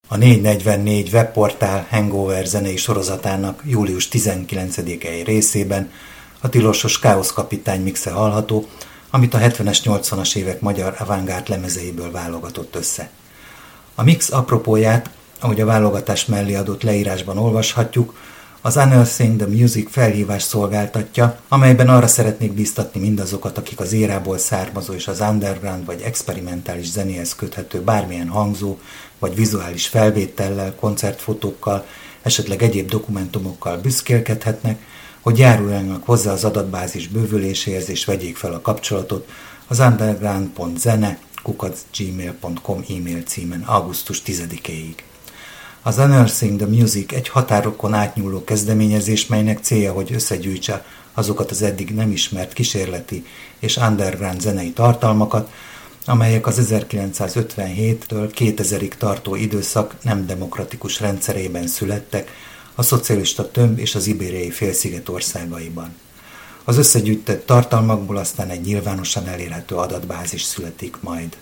A 444 webportál Hangover zenei sorozatának július 19-i részében a Tilosos Káosz kapitány mixe hallható, amit a 70-es, 80-as évek magyar avantgárd lemezeiből válogatott össze. A mix apropóját, ahogy a válogatás mellé adott leírásban olvashatjuk, az Unearthing the Music felhívás szolgáltatja, amelyben arra szeretnék bíztatni mindazokat, akik az érából származó és az underground vagy experimentális zenéhez köthető bármilyen hangzó vagy vizuális felvétellel, koncertfotókkal, esetleg egyéb dokumentumokkal büszkélkedhetnek, hogy járuljanak hozzá az adatbázis bővüléséhez és vegyék fel a kapcsolatot az underground.zene@gmail.com e-mail címen augusztus 10-éig. Az Unearthing the Music egy határokon átnyúló kezdeményezés, melynek célja, hogy összegyűjtse azokat az eddig nem ismert kísérleti és underground zenei tartalmakat, amelyek az 1957-től 2000-ig tartó időszak nem demokratikus rendszerében születtek a szocialista tömb és az ibériai félsziget országaiban. Az összegyűjtött tartalmakból aztán egy nyilvánosan elérhető adatbázis születik majd.